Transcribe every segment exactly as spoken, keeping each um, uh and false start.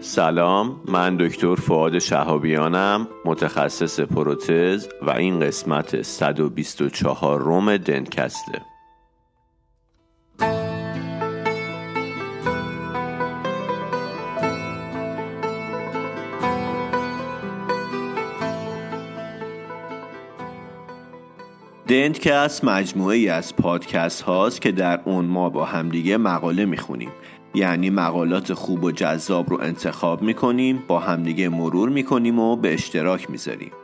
سلام، من دکتر فؤاد شهابیانم، متخصص پروتز و این قسمت صد و بیست و چهار روم دنتکسته. دنتکست مجموعه ای از پادکست هاست که در اون ما با همدیگه مقاله میخونیم، یعنی مقالات خوب و جذاب رو انتخاب میکنیم، با همدیگه مرور میکنیم و به اشتراک میذاریم.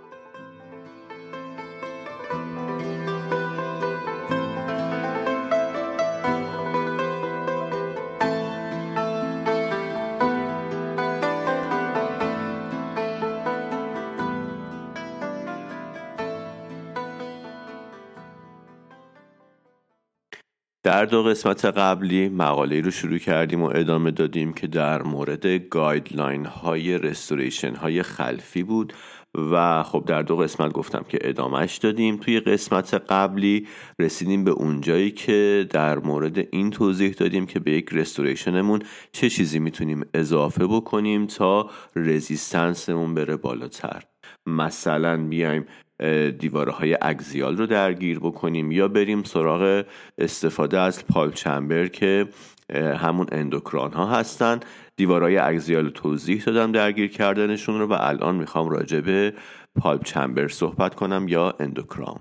در دو قسمت قبلی مقاله رو شروع کردیم و ادامه دادیم که در مورد گایدلاین های رستوریشن های خلفی بود و خب در دو قسمت گفتم که ادامهش دادیم. توی قسمت قبلی رسیدیم به اونجایی که در مورد این توضیح دادیم که به یک رستوریشنمون چه چیزی میتونیم اضافه بکنیم تا رزیستنسمون بره بالاتر. مثلا بیایم دیوارهای اگزیال رو درگیر بکنیم یا بریم سراغ استفاده از پالپ چمبر که همون اندوکران ها هستن. دیوارهای اگزیال رو توضیح دادم درگیر کردنشون رو و الان میخوام راجع به پالپ چمبر صحبت کنم یا اندوکران.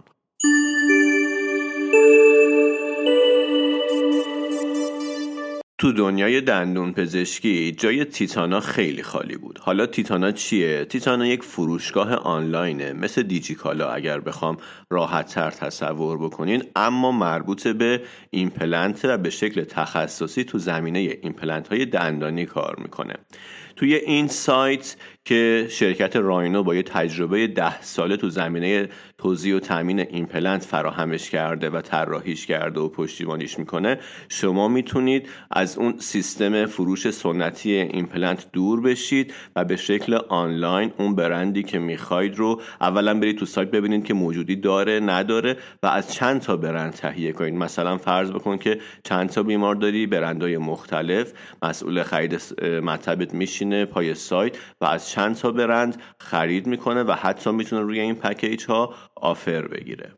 تو دنیای دندون پزشکی جای تیتانا خیلی خالی بود. حالا تیتانا چیه؟ تیتانا یک فروشگاه آنلاینه، مثل دیجیکالا اگر بخوام راحت تر تصور بکنین، اما مربوط به ایمپلنت و به شکل تخصصی تو زمینه ایمپلنت های دندانی کار میکنه. توی این سایت که شرکت راینو با یه تجربه ده ساله تو زمینه توزیع و تامین ایمپلنت فراهمش کرده و طراحیش کرده و پشتیبانیش میکنه، شما میتونید از اون سیستم فروش سنتی ایمپلنت دور بشید و به شکل آنلاین اون برندی که میخواید رو اولا برید تو سایت ببینید که موجودی داره نداره و از چند تا برند تهیه کنید. مثلا فرض بکن که چند تا بیمار داری، برندهای مختلف، مسئول خرید مطبت میشینه پای سایت و از چند تا برند خرید میکنه و حتی میتونه روی این پکیج ها آفر بگیره.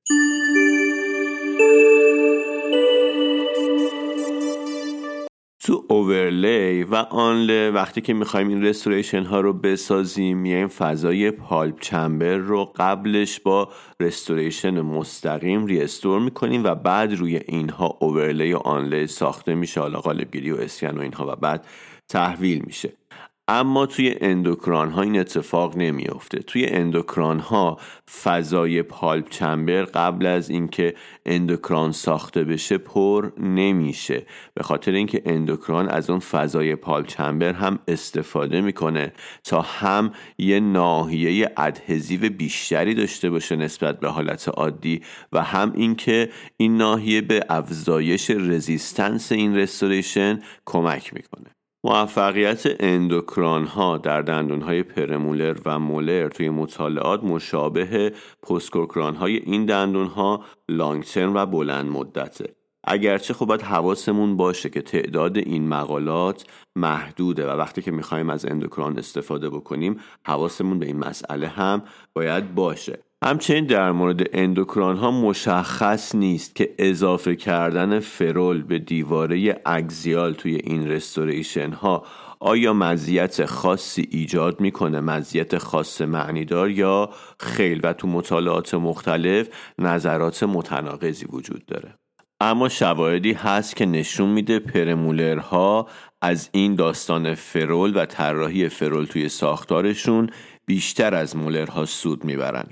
تو اوورلی و آنله وقتی که میخوایم این رستوریشن ها رو بسازیم، میایم فضای پالپ چمبر رو قبلش با رستوریشن مستقیم ریستور میکنیم و بعد روی اینها اوورلی و آنله ساخته میشه، حالا قالبگیری و اسکن و اینها، و بعد تحویل میشه. اما توی اندوکران ها این اتفاق نمیافته. توی اندوکران ها فضای پالپ چمبر قبل از اینکه اندوکران ساخته بشه پر نمیشه، به خاطر اینکه اندوکران از اون فضای پالپ چمبر هم استفاده میکنه تا هم یه ناحیه ادهزیو بیشتری داشته باشه نسبت به حالت عادی و هم اینکه این ناحیه به افزایش رزیستنس این رستوریشن کمک میکنه. موفقیت اندوکران ها در دندون های پرمولر و مولر توی مطالعات مشابه پوستکوکران های این دندون ها لانگ ترم و بلند مدته. اگرچه خب باید حواسمون باشه که تعداد این مقالات محدوده و وقتی که میخوایم از اندوکران استفاده بکنیم حواسمون به این مسئله هم باید باشه. همچنین در مورد اندوکران ها مشخص نیست که اضافه کردن فرول به دیواره اگزیال توی این رستوریشن ها آیا مزیت خاصی ایجاد میکنه، مزیت خاص معنیدار یا خیلی، و تو مطالعات مختلف نظرات متناقضی وجود داره. اما شواهدی هست که نشون میده پرمولرها از این داستان فرول و طراحی فرول توی ساختارشون بیشتر از مولرها سود میبرن.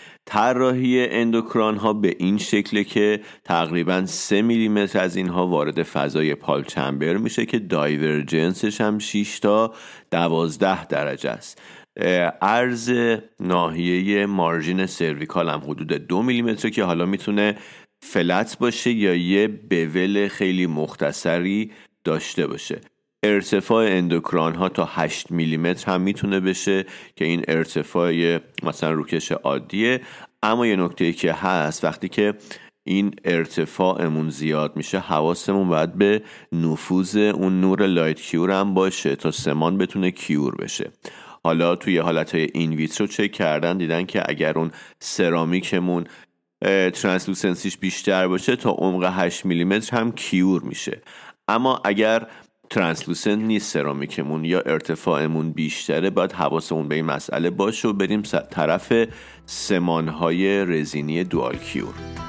طراحی اندوکران ها به این شکله که تقریباً سه میلیمتر از اینها وارد فضای پالپ چمبر میشه که دایورجنسش هم شش تا دوازده درجه است. عرض ناحیه مارژین سرویکال هم حدود دو میلیمتر که حالا میتونه فلت باشه یا یه بول خیلی مختصری داشته باشه. ارتفاع اندوکران ها تا هشت میلیمتر هم میتونه بشه که این ارتفاع مثلا روکش عادیه. اما یه نکته‌ای که هست، وقتی که این ارتفاعمون زیاد میشه حواسمون باید به نفوذ اون نور لایت کیور هم باشه تا سمان بتونه کیور بشه. حالا توی حالتهای این ویترو چک کردن دیدن که اگر اون سرامیکمون ترانسلوسنسیش بیشتر باشه تا عمق هشت میلیمتر هم کیور میشه. اما اگر ترانسلوسنت نیست سرامیکمون یا ارتفاعمون بیشتره، باید حواسمون به این مسئله باشه و بریم طرف سمانهای رزینی دوال کیور.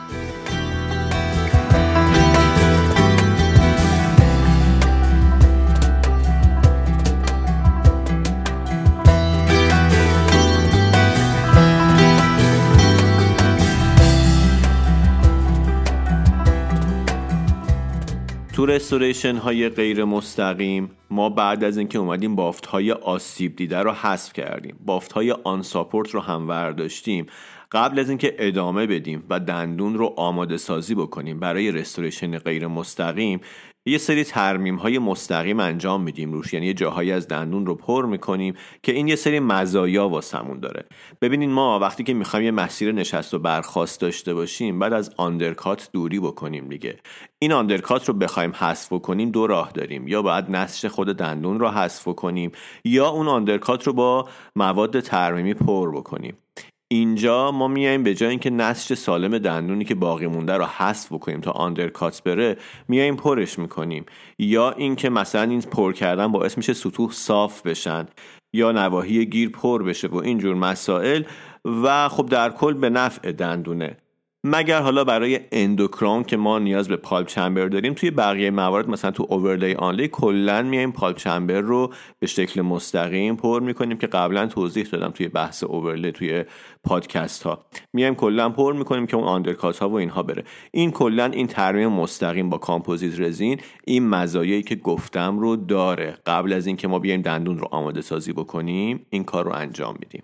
تو رستوریشن های غیر مستقیم ما بعد از اینکه اومدیم بافت های آسیب دیده رو حذف کردیم، بافت های آن ساپورت رو هم ورداشتیم، قبل از اینکه ادامه بدیم و دندون رو آماده سازی بکنیم برای رستوریشن غیر مستقیم، یه سری ترمیم های مستقیم انجام میدیم روش، یعنی یه جاهایی از دندون رو پر میکنیم که این یه سری مزایا واسمون داره. ببینین ما وقتی که میخوایم یه مسیر نشست و برخاست داشته باشیم، بعد از آندرکات دوری بکنیم دیگه. این آندرکات رو بخوایم حذف کنیم دو راه داریم، یا باید نسج خود دندون رو حذف کنیم یا اون آندرکات رو با مواد ترمیمی پر بکنیم. اینجا ما میایم به جای اینکه نسج سالم دندونی که باقی مونده رو حذف بکنیم تا آندرکات بره، میایم پرش میکنیم، یا اینکه مثلا این پر کردن باعث میشه سطوح صاف بشن یا نواحی گیر پر بشه و اینجور مسائل، و خب در کل به نفع دندونه. مگر حالا برای اندوکراون که ما نیاز به پالپ چمبر داریم، توی بقیه موارد مثلا تو اوورلی آنلی کلا میایم پالپ چمبر رو به شکل مستقیم پر میکنیم که قبلا توضیح دادم توی بحث اوورلی توی پادکست ها. میایم کلا پر میکنیم که اون آندرکات ها و اینها بره. این کلا این ترمیم مستقیم با کامپوزیت رزین این مزایایی که گفتم رو داره. قبل از اینکه ما بیایم دندون رو آماده سازی بکنیم این کار رو انجام میدیم.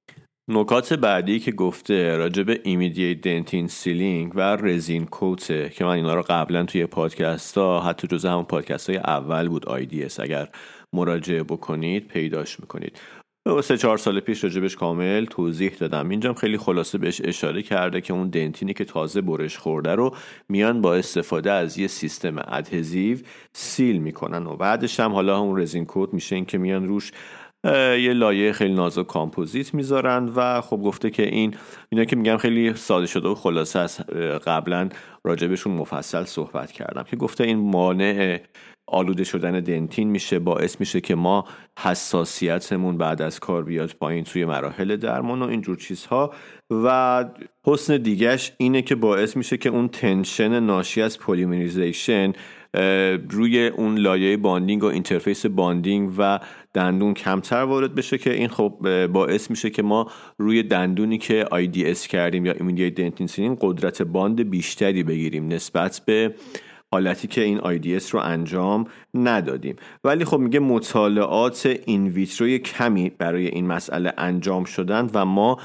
نکات بعدی که گفته راجب ایمیدییت دنتین سیلینگ و رزین کوته که من اینا رو قبلا توی پادکست ها، حتی جزء همون پادکست های اول بود آی دی اس، اگر مراجعه بکنید پیداش میکنید. سه چهار سال پیش راجبش کامل توضیح دادم. اینجام خیلی خلاصه بهش اشاره کرده که اون دنتینی که تازه برش خورده رو میان با استفاده از یه سیستم ادهزیو سیل میکنن و بعدش هم حالا اون رزین کوت میشه این که میان روش یه لایه خیلی نازک کامپوزیت میذارن. و خب گفته که این اینا که میگم خیلی ساده شده و خلاصه از قبلا راجبشون مفصل صحبت کردم، که گفته این مانع آلوده شدن دنتین میشه، باعث میشه که ما حساسیتمون بعد از کار بیاد پایین توی مراحل درمان و اینجور چیزها. و حسن دیگهش اینه که باعث میشه که اون تنشن ناشی از پلیمریزیشن روی اون لایه باندینگ و اینترفیس باندینگ و دندون کمتر وارد بشه، که این خب باعث میشه که ما روی دندونی که آی دی اس کردیم یا ایمیدییت دنتین سیلینگ قدرت باند بیشتری بگیریم نسبت به حالتی که این آی دی اس رو انجام ندادیم. ولی خب میگه مطالعات این ویتروی کمی برای این مسئله انجام شدن و ما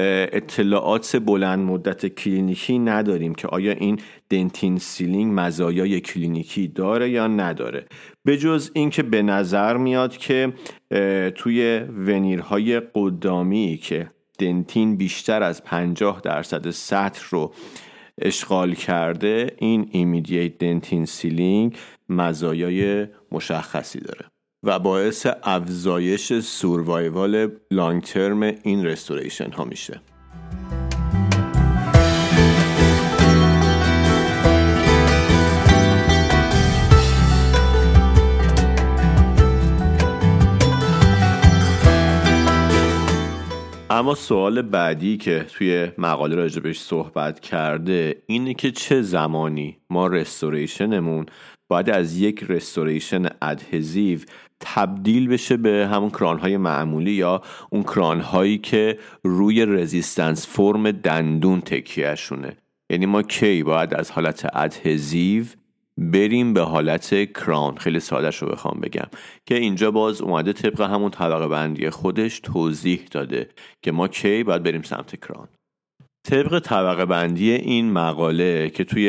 اطلاعات بلند مدت کلینیکی نداریم که آیا این دنتین سیلینگ مزایای کلینیکی داره یا نداره، به جز این که به نظر میاد که توی ونیرهای قدامی که دنتین بیشتر از پنجاه درصد سطح رو اشغال کرده، این ایمیدییت دنتین سیلینگ مزایای مشخصی داره و باعث افزایش سوروایوال لانگ ترم این رستوریشن ها میشه. اما سوال بعدی که توی مقاله راجبش صحبت کرده اینه که چه زمانی ما رستوریشنمون باید از یک رستوریشن ادهزیو تبدیل بشه به همون کرانهای معمولی یا اون کرانهایی که روی رزیستنس فرم دندون تکیهشونه. یعنی ما کی باید از حالت ادهزیو بریم به حالت کران. خیلی ساده شو بخوام بگم که اینجا باز اومده طبق همون طبقه بندی خودش توضیح داده که ما کی باید بریم سمت کران. طبق طبقه بندی این مقاله که توی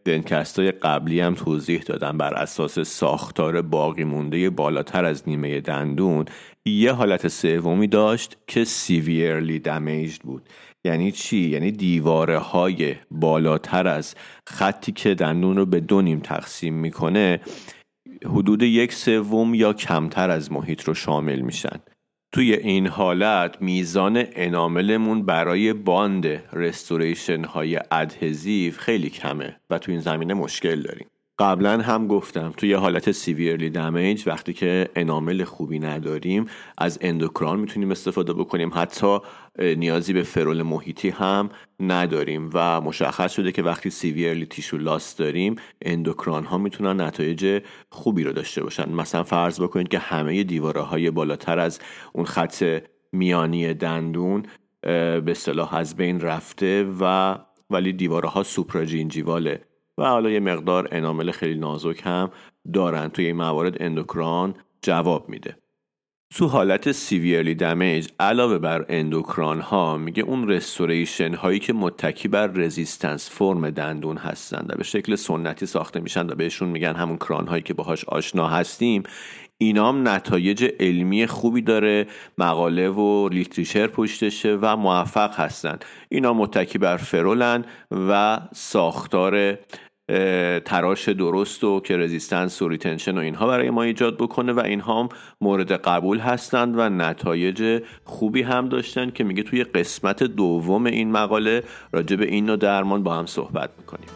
دنکستای قبلی هم توضیح دادم، بر اساس ساختار باقی مونده بالاتر از نیمه دندون یه حالت سومی داشت که severely damaged بود. یعنی چی؟ یعنی دیواره های بالاتر از خطی که دندون رو به دو نیم تقسیم میکنه حدود یک سوم یا کمتر از محیط رو شامل میشن. توی این حالت میزان اناملمون برای باند رستوریشن های ادهزیو خیلی کمه و توی این زمینه مشکل داریم. قبلا هم گفتم توی حالت سیویرلی دمیج وقتی که انامل خوبی نداریم از اندوکران میتونیم استفاده بکنیم، حتی نیازی به فرول محیطی هم نداریم و مشخص شده که وقتی سیویرلی تیشو لاس داریم اندوکران ها میتونن نتایج خوبی رو داشته باشن. مثلا فرض بکنید که همه دیواره های بالاتر از اون خط میانی دندون به اصطلاح از بین رفته و ولی دیواره ها سوپراجینجیواله و حالا یه مقدار انامل خیلی نازک هم دارن. توی این موارد اندوکران جواب میده. تو حالت سیویرلی دمیج علاوه بر اندوکران ها میگه اون رستوریشن هایی که متکی بر رزیستنس فرم دندون هستن و به شکل سنتی ساخته میشن و بهشون میگن همون کران هایی که باهاش آشنا هستیم، اینام نتایج علمی خوبی داره، مقاله و لیتریچر پشتشه و موفق هستن. اینا متکی بر فرولن و ساختار تراش درست و که رزیستنس و ریتنشن و اینها برای ما ایجاد بکنه و اینها هم مورد قبول هستند و نتایج خوبی هم داشتن که میگه توی قسمت دوم این مقاله راجع به این نوع درمان با هم صحبت میکنیم.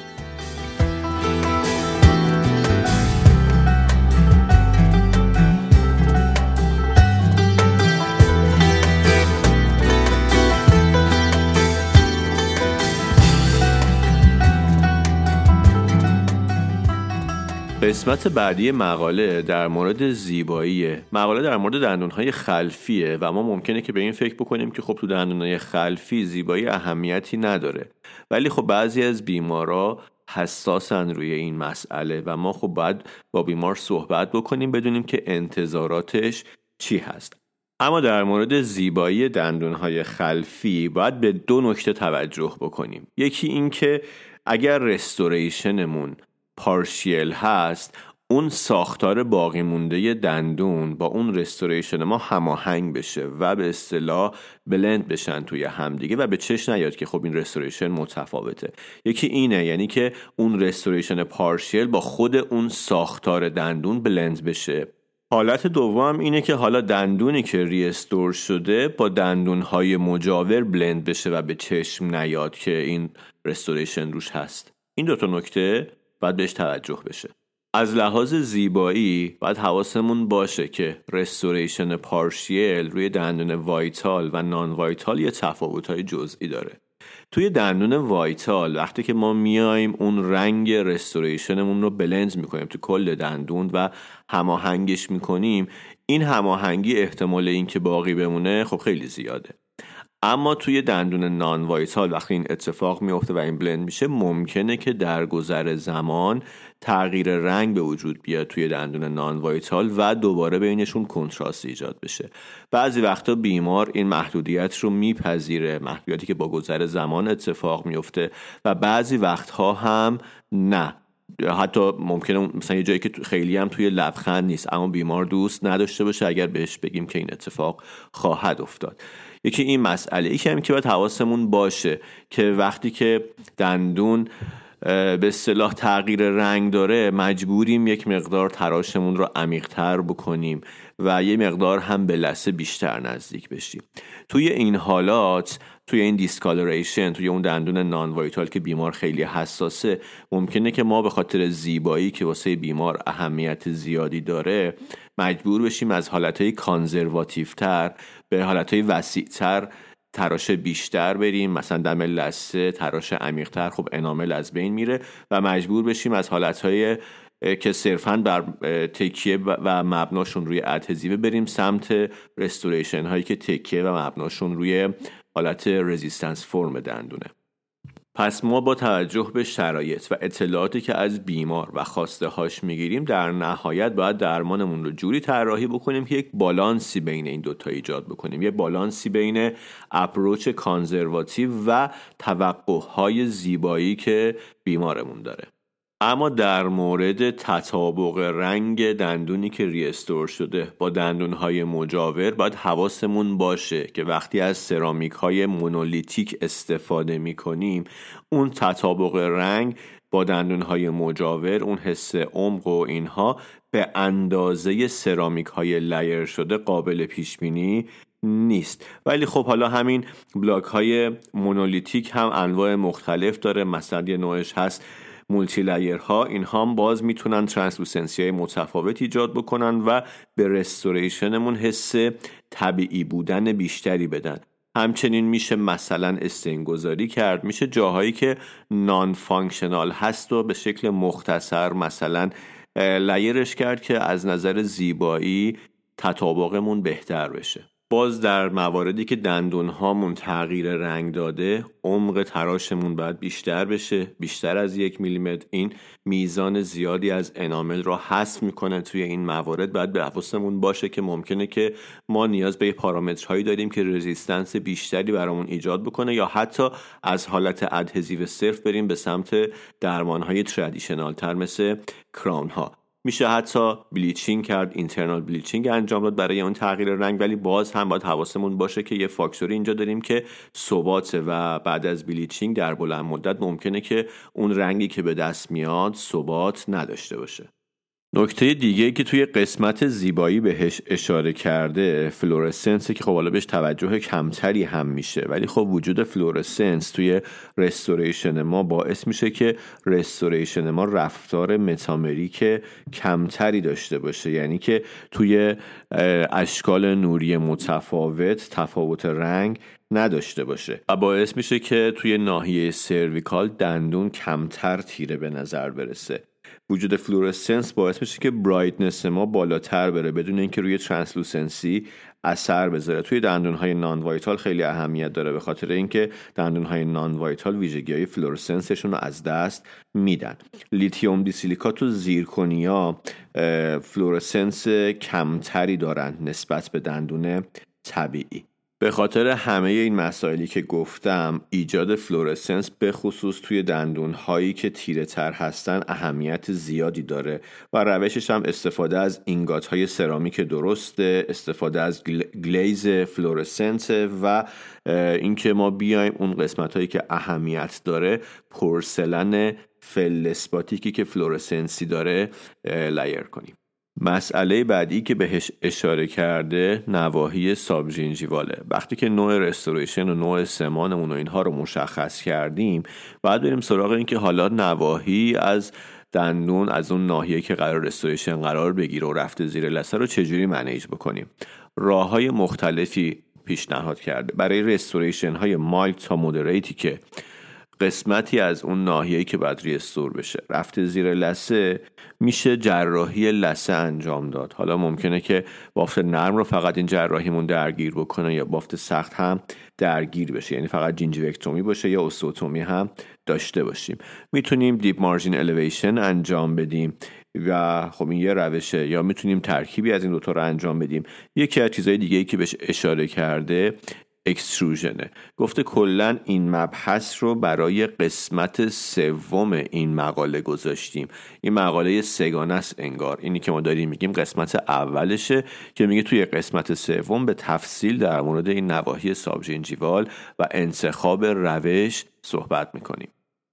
قسمت بعدی مقاله در مورد زیباییه. مقاله در مورد دندونهای خلفیه و ما ممکنه که به این فکر بکنیم که خب تو دندونهای خلفی زیبایی اهمیتی نداره، ولی خب بعضی از بیمارا حساسن روی این مسئله و ما خب باید با بیمار صحبت بکنیم بدونیم که انتظاراتش چی هست. اما در مورد زیبایی دندونهای خلفی باید به دو نکته توجه بکنیم. یکی این که اگر رستوریشنمون پارشیل هست، اون ساختار باقی مونده دندون با اون رستوریشن ما هماهنگ بشه و به اصطلاح بلند بشن توی همدیگه و به چشم نیاد که خب این رستوریشن متفاوته. یکی اینه، یعنی که اون رستوریشن پارشیل با خود اون ساختار دندون بلند بشه. حالت دوم اینه که حالا دندونی که ریستور شده با دندونهای مجاور بلند بشه و به چشم نیاد که این رستوریشن روش هست. این دوتا نکته باید بهش توجه بشه. از لحاظ زیبایی باید حواسمون باشه که رستوریشن پارشیل روی دندون وایتال و نان وایتال یه تفاوت‌های جزئی داره. توی دندون وایتال وقتی که ما میایم اون رنگ رستوریشنمون رو بلند میکنیم تو کل دندون و هماهنگش میکنیم، این هماهنگی احتمال این که باقی بمونه خب خیلی زیاده. اما توی دندون نان وایتال وقتی این اتفاق میفته و این بلند میشه، ممکنه که در گذر زمان تغییر رنگ به وجود بیاد توی دندون نان وایتال و دوباره بینشون کنتراست ایجاد بشه. بعضی وقتا بیمار این محدودیت رو میپذیره، محدودیتی که با گذر زمان اتفاق میفته، و بعضی وقتها هم نه. حتی ممکنه مثلا یه جایی که خیلی هم توی لبخند نیست اما بیمار دوست نداشته باشه اگر بهش بگیم که این اتفاق خواهد افتاد. یکی این مسئله. یکی هم که باید حواسمون باشه که وقتی که دندون به اصطلاح تغییر رنگ داره مجبوریم یک مقدار تراشمون رو عمیق‌تر بکنیم و یه مقدار هم به لثه بیشتر نزدیک بشیم. توی این حالات، توی این دیسکالوریشن، توی اون دندون نان وایتال که بیمار خیلی حساسه، ممکنه که ما به خاطر زیبایی که واسه بیمار اهمیت زیادی داره مجبور بشیم از حالتهای کانزرواتیوتر به حالتهای وسیع‌تر تراش بیشتر بریم. مثلا دم لثه تراش عمیق‌تر، خب انامل از بین میره و مجبور بشیم از حالتهای که صرفاً بر تکیه و مبناشون روی ادهزیو بریم سمت رستوریشن هایی که تکیه و مبناشون روی حالت رزیستنس فرم دندونه. پس ما با توجه به شرایط و اطلاعاتی که از بیمار و خواسته هاش میگیریم در نهایت باید درمانمون رو جوری طراحی بکنیم که یک بالانسی بین این دوتا ایجاد بکنیم، یک بالانسی بین اپروچ کانزرواتیو و توقعهای زیبایی که بیمارمون داره. اما در مورد تطابق رنگ دندونی که ریستور شده با دندونهای مجاور باید حواسمون باشه که وقتی از سرامیک های مونولیتیک استفاده می کنیم اون تطابق رنگ با دندونهای مجاور، اون حس عمق و اینها به اندازه سرامیک های لایر شده قابل پیش بینی نیست. ولی خب حالا همین بلاک های مونولیتیک هم انواع مختلف داره، مثلا یه نوعش هست مولتی لایرها، اینها هم باز میتونن ترانسلوسنسی های متفاوت ایجاد بکنن و به رستوریشنمون حس طبیعی بودن بیشتری بدن. همچنین میشه مثلا استینگذاری کرد، میشه جاهایی که نان فانکشنال هست و به شکل مختصر مثلا لایرش کرد که از نظر زیبایی تطابقمون بهتر بشه. باز در مواردی که دندون هامون تغییر رنگ داده، عمق تراشمون باید بیشتر بشه، بیشتر از یک میلیمتر. این میزان زیادی از انامل را حذف میکنه. توی این موارد باید به حواسمون باشه که ممکنه که ما نیاز به پارامترهایی داریم که رزिस्टنس بیشتری برامون ایجاد بکنه یا حتی از حالت ادهزیو صرف بریم به سمت درمانهای ترادیشنال تر مثل کراون ها. میشه حتی بلیچینگ کرد، اینترنال بلیچینگ انجام داد برای اون تغییر رنگ، ولی باز هم باید حواسمون باشه که یه فاکتوری اینجا داریم که ثباته و بعد از بلیچینگ در بلند مدت ممکنه که اون رنگی که به دست میاد ثبات نداشته باشه. نکته دیگه که توی قسمت زیبایی بهش اشاره کرده فلورسنس که خب حالا بهش توجه کمتری هم میشه، ولی خب وجود فلورسنس توی رستوریشن ما باعث میشه که رستوریشن ما رفتار متامریک کمتری داشته باشه، یعنی که توی اشکال نوری متفاوت تفاوت رنگ نداشته باشه و باعث میشه که توی ناحیه سرویکال دندون کمتر تیره به نظر برسه. وجود فلورسنس باعث میشه که برایتنس ما بالاتر بره بدون اینکه روی ترانسلوسنسی اثر بذاره. توی دندون‌های نان وایتال خیلی اهمیت داره به خاطر اینکه دندون‌های نان وایتال ویژگی‌های فلورسنسشون رو از دست میدن. لیتیوم دی سیلیکات و زیرکونیا فلورسنس کمتری دارن نسبت به دندون طبیعی. به خاطر همه این مسائلی که گفتم ایجاد فلورسنس به خصوص توی دندون‌هایی که تیره تر هستن اهمیت زیادی داره و روشش هم استفاده از اینگات‌های سرامیک درسته، استفاده از گلیز فلورسنس و اینکه ما بیایم اون قسمت‌هایی که اهمیت داره پورسلن فلزپاتیکی که فلورسنسی داره لایر کنیم. مسئله بعدی که بهش اشاره کرده نواحی سابژینجیواله. وقتی که نوع رستوریشن و نوع سمانمون و اینها رو مشخص کردیم بعد بریم سراغ این که حالا نواحی از دندون از اون ناحیه که قرار رستوریشن قرار بگیره و رفته زیر لثه رو چجوری منیج بکنیم. راه‌های مختلفی پیشنهاد کرده برای رستوریشن های مایلد تا مودریتی که قسمتی از اون ناحیه‌ای که باید ریستور بشه رفته زیر لثه، میشه جراحی لثه انجام داد. حالا ممکنه که بافت نرم رو فقط این جراحیمون درگیر بکنه یا بافت سخت هم درگیر بشه، یعنی فقط جینجیوکتومی باشه یا اوستوتومی هم داشته باشیم. میتونیم دیپ مارجین الیویشن انجام بدیم و خب این یه روشه، یا میتونیم ترکیبی از این دوتا رو انجام بدیم. یکی از چیزهای دیگه‌ای که بهش اشاره کرده اکستروژنه. گفته کلن این مبحث رو برای قسمت سوم این مقاله گذاشتیم. این مقاله سگانه است انگار، اینی که ما داریم میگیم قسمت اولشه که میگه توی قسمت سوم به تفصیل در مورد این نواحی سابژینجیوال و انتخاب روش صحبت میکنیم.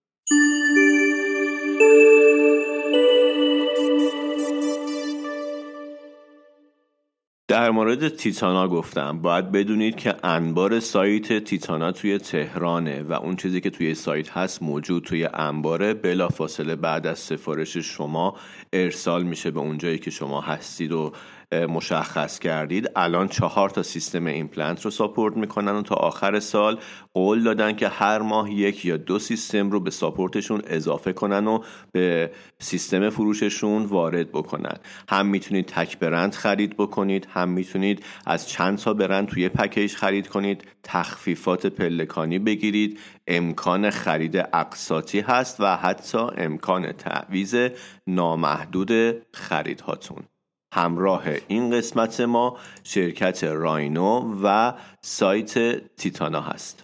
در مورد تیتانا گفتم باید بدونید که انبار سایت تیتانا توی تهرانه و اون چیزی که توی سایت هست موجود توی انباره، بلافاصله بعد از سفارش شما ارسال میشه به اون جایی که شما هستید و مشخص کردید الان چهار تا سیستم ایمپلنت رو ساپورت میکنن و تا آخر سال قول دادن که هر ماه یک یا دو سیستم رو به ساپورتشون اضافه کنن و به سیستم فروششون وارد بکنن. هم میتونید تک برند خرید بکنید، هم میتونید از چند تا برند توی پکیج خرید کنید، تخفیفات پلکانی بگیرید، امکان خرید اقساطی هست و حتی امکان تعویض نامحدود خریدهاتون. همراه این قسمت ما شرکت راینو و سایت تیتانا هست.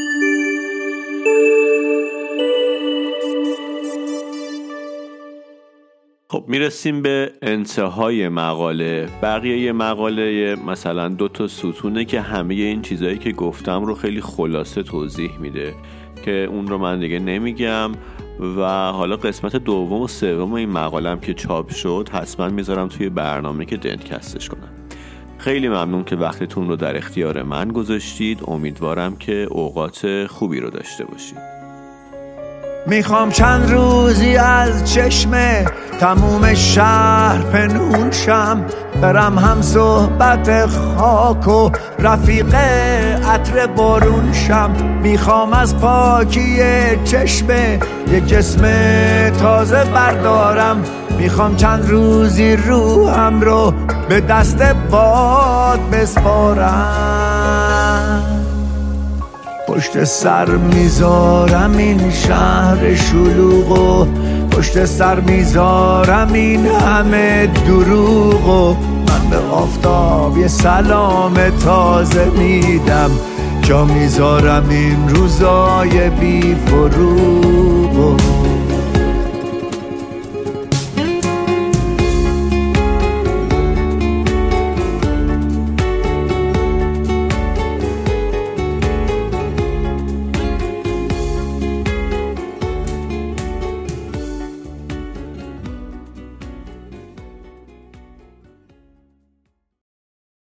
خب میرسیم به انتهای مقاله. بقیه مقاله مثلا دو تا ستونه که همه این چیزایی که گفتم رو خیلی خلاصه توضیح میده که اون رو من دیگه نمیگم و حالا قسمت دوم و سوم این مقالم که چاپ شد حتما میذارم توی برنامه که دنتکستش کنم. خیلی ممنون که وقتتون رو در اختیار من گذاشتید. امیدوارم که اوقات خوبی رو داشته باشید. میخوام چند روزی از چشم تموم شهر پنهون شم، برم هم صحبت خاک و رفیق عطر بارون شم. میخوام از پاکی چشم یک جسم تازه بردارم، میخوام چند روزی روحم رو به دست باد بسپارم. پشت سر میذارم این شهر شلوغو، پشت سر میذارم این همه دروغو. من به آفتاب یه سلام تازه میدم، جا میذارم این روزای بی فروغو.